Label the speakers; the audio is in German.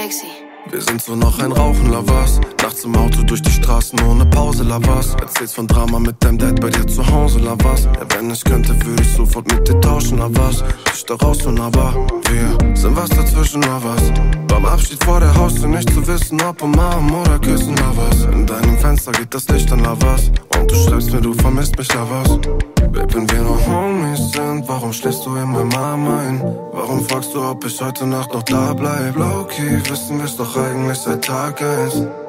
Speaker 1: sexy.
Speaker 2: Wir sind so noch ein Rauchen, la was? Nachts im Auto durch die Straßen ohne Pause, la was? Erzählst von Drama mit deinem Dad bei dir zu Hause, la was? Ja, wenn ich könnte, würde ich sofort mit dir tauschen, la was? Ich da raus und aber wir sind was dazwischen, la was? Beim Abschied vor der Haustür nicht zu wissen, ob umarmen oder küssen, la was? In deinem Fenster geht das Licht an, la was? Und du schreibst mir, du vermisst mich, la was? Babe, wenn wir noch Homies sind, warum schläfst du in meinem Arm ein? Warum fragst du, ob ich heute Nacht noch da bleib? Low-key wissen wir's doch eigentlich seit Tag 1.